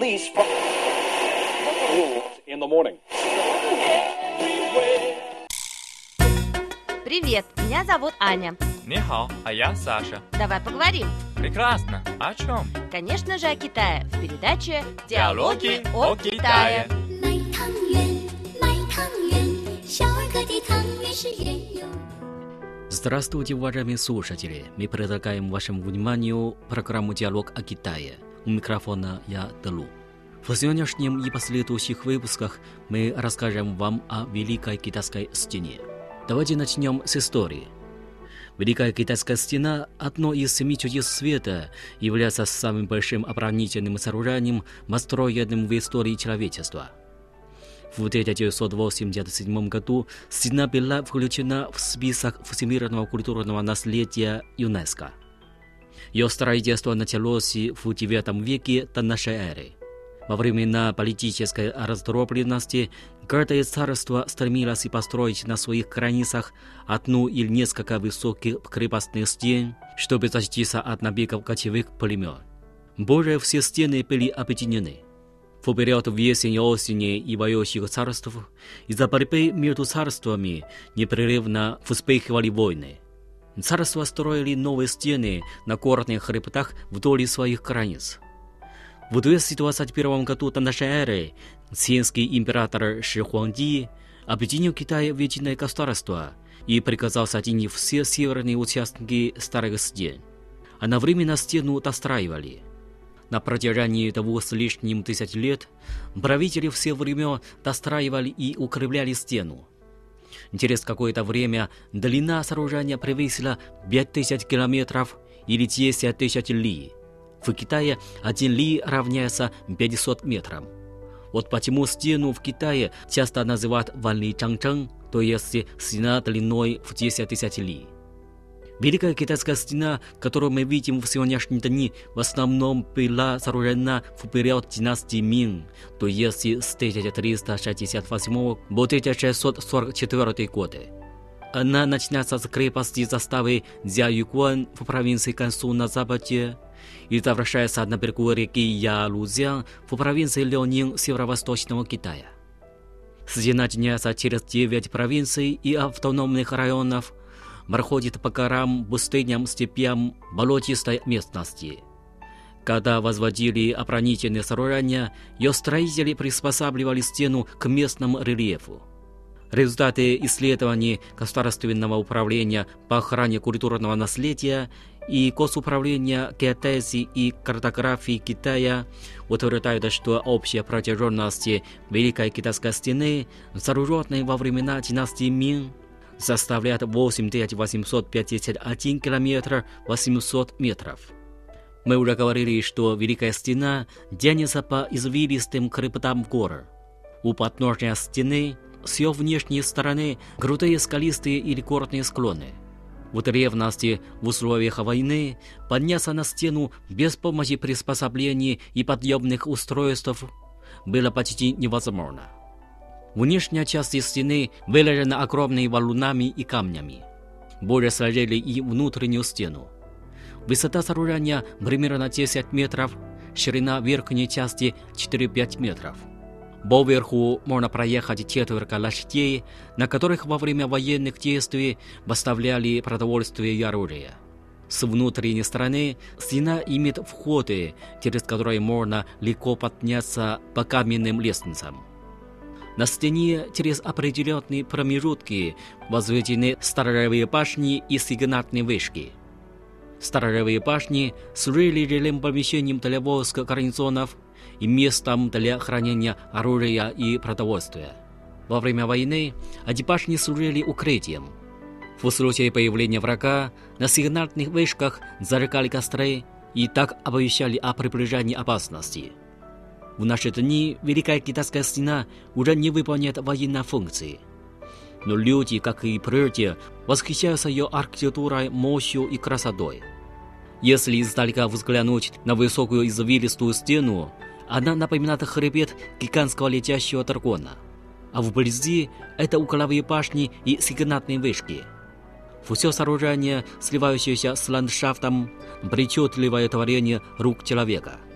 Chinese in the morning. Привет, меня зовут Аня. Нихао, а я Саша. Давай поговорим. Прекрасно. О чем? Конечно же, о Китае в передаче «Диалоги о Китае». Здравствуйте, уважаемые слушатели! Мы предлагаем вашему вниманию программу «Диалог о Китае». У микрофона я Далу. В сегодняшнем и последующих выпусках мы расскажем вам о Великой Китайской стене. Давайте начнем с истории. Великая Китайская стена – одно из 7 чудес света, является самым большим оборонительным сооружением, построенным в истории человечества. В 1987 году стена была включена в список всемирного культурного наследия ЮНЕСКО. Ее строительство началось в IX веке до нашей эры. Во времена политической раздробленности каждое царство стремилось построить на своих границах одну или несколько высоких крепостных стен, чтобы защититься от набегов кочевых племен. Более все стены были объединены. В период весен и осени и воюющих царств из-за борьбы между царствами непрерывно вспыхивали войны. Царства строили новые стены на горных хребтах вдоль своих границ. В 221 году до нашей эры цинский император Ши Хуангди объединил Китай в единое государство и приказал соединить все северные участки старых стен. Одновременно стену достраивали. На протяжении 2 с лишним тысяч лет правители всех времен достраивали и укрепляли стену. Через какое-то время длина сооружения превысила 5000 километров или 10 тысяч ли. В Китае 1 ли равняется 500 метрам. Вот почему стену в Китае часто называют Ванли Чангчжэн, то есть стена длиной в 10 тысяч ли. Великая Китайская стена, которую мы видим в сегодняшние дни, в основном была сооружена в период династии Мин, то есть с 1368 по 1644 годы. Она начинается с крепости заставы Цзяюгуан в провинции Гансу на западе и завершается на берегу реки Ялузян в провинции Лёнин северо-восточного Китая. Стена тянется через 9 провинций и автономных районов, проходит по горам, пустыням, степям, болотистой местности. Когда возводили оборонительные сооружения, ее строители приспосабливали стену к местному рельефу. Результаты исследований Государственного управления по охране культурного наследия и Госуправления геодезии и картографии Китая утверждают, что общая протяженность Великой Китайской стены, сооруженной во времена династии Мин, составляет 8851 километр 800 метров. Мы уже говорили, что Великая Стена тянется по извилистым хребтам гор. У подножия стены с ее внешней стороны крутые скалистые или горные склоны. В древности, в условиях войны, подняться на стену без помощи приспособлений и подъемных устройств было почти невозможно. Внешняя часть стены выложена огромными валунами и камнями. Более сложили и внутреннюю стену. Высота сооружения примерно 10 метров, ширина верхней части 4-5 метров. Поверху можно проехать четверка лошадей, на которых во время военных действий доставляли продовольствие и оружие. С внутренней стороны стена имеет входы, через которые можно легко подняться по каменным лестницам. На стене через определенные промежутки возведены сторожевые башни и сигнальные вышки. Сторожевые башни служили жилым помещением для войск гарнизонов и местом для хранения оружия и продовольствия. Во время войны эти башни служили укрытием. В случае появления врага на сигнальных вышках зажигали костры и так оповещали о приближении опасности. В наши дни Великая Китайская стена уже не выполняет военной функции. Но люди, как и прежде, восхищаются ее архитектурой, мощью и красотой. Если издалека взглянуть на высокую извилистую стену, она напоминает хребет гигантского летящего дракона. А вблизи это угловые башни и сигнальные вышки. Все сооружение, сливающееся с ландшафтом, причудливое творение рук человека.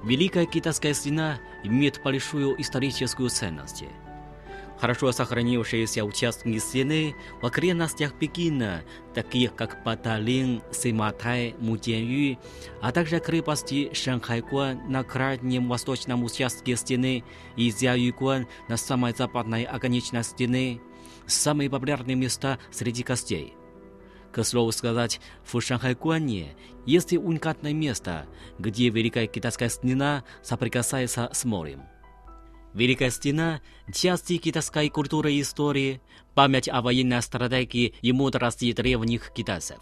Великая Китайская стена имеет большую историческую ценность. Хорошо сохранившиеся участки стены в окрестностях Пекина, такие как Баталин, Сыматай, Мудянью, а также крепости Шанхайгуан на крайнем восточном участке стены и Цзяюйгуан на самой западной оконечной стены, самые популярные места среди гостей. К слову сказать, в Шанхайгуане есть уникальное место, где Великая Китайская стена соприкасается с морем. Великая стена – часть китайской культуры и истории, память о военной стратегии и мудрости древних китайцев.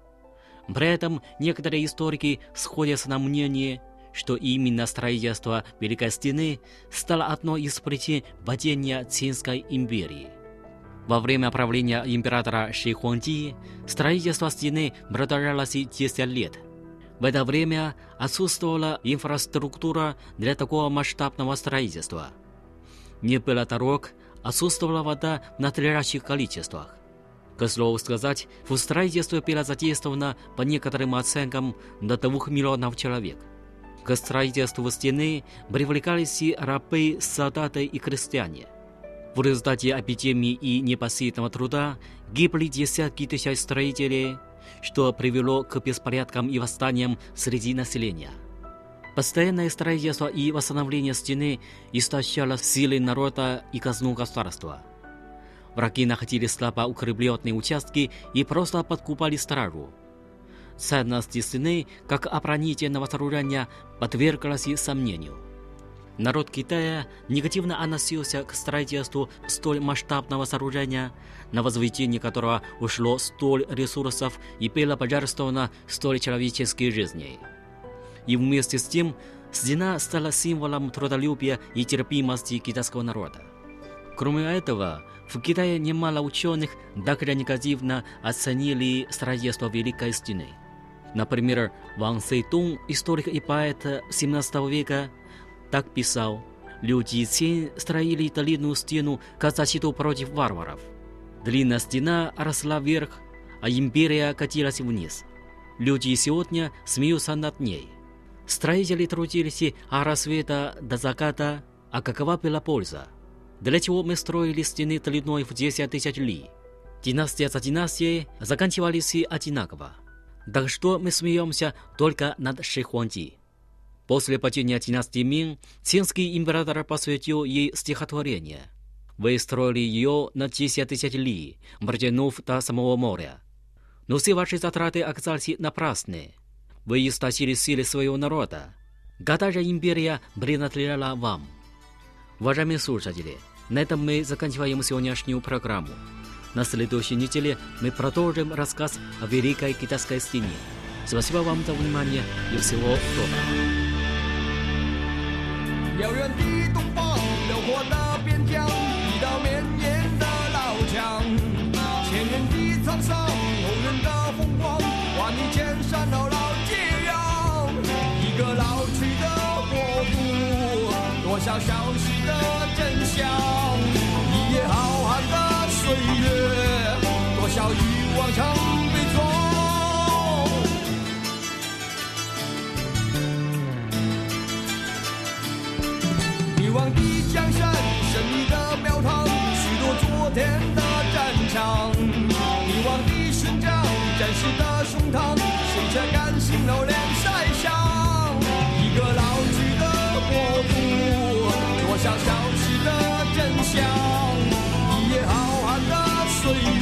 При этом некоторые историки сходятся на мнении, что именно строительство Великой стены стало одной из причин падения Цинской империи. Во время правления императора Ши Хуангди строительство стены продолжалось 10 лет. В это время отсутствовала инфраструктура для такого масштабного строительства. Не было дорог, отсутствовала вода в надлежащих количествах. К слову сказать, в строительстве было задействовано, по некоторым оценкам, до 2 миллионов человек. К строительству стены привлекались и рабы, солдаты и крестьяне. В результате эпидемии и непосильного труда гибли десятки тысяч строителей, что привело к беспорядкам и восстаниям среди населения. Постоянное строительство и восстановление стены истощало силы народа и казну государства. Враги находили слабо укрепленные участки и просто подкупали стражу. Ценность стены, как оборонительного сооружения, подверглась сомнению. Народ Китая негативно относился к строительству столь масштабного сооружения, на возведение которого ушло столь ресурсов и было пожертвовано столь человеческих жизней. И вместе с тем, стена стала символом трудолюбия и терпимости китайского народа. Кроме этого, в Китае немало ученых также негативно оценили строительство Великой стены. Например, Ван Цзэйтун, историк и поэт XVII века, так писал: «Люди Цин строили длинную стену как защиту против варваров. Длинная стена росла вверх, а империя катилась вниз. Люди сегодня смеются над ней. Строители трудились от рассвета до заката, а какова была польза? Для чего мы строили стены длиной в 10 тысяч ли? Династия за династией заканчивались одинаково. Так что мы смеемся только над Ши Хуангди». После падения династии Мин, цинский император посвятил ей стихотворение. Вы строили ее на 10 тысяч ли, протянув до самого моря. Но все ваши затраты оказались напрасны. Вы истощили силы своего народа. Когда же империя принадлежала вам? Уважаемые слушатели, на этом мы заканчиваем сегодняшнюю программу. На следующей неделе мы продолжим рассказ о Великой Китайской стене. Спасибо вам за внимание и всего доброго. 遥远的东方，辽阔的边疆，一道绵延的老墙，千年的沧桑，后人的风光，万里千山牢牢接壤。一个老去的国度，多少消息的真相，一夜浩瀚的岁月，多少遗忘成悲壮。 迷惘的江山，神秘的庙堂，许多昨天的战场。迷惘的勋章，战士的胸膛，谁才甘心留恋晒伤？一个老去的国度，多少消息的真相，一夜浩瀚的岁月。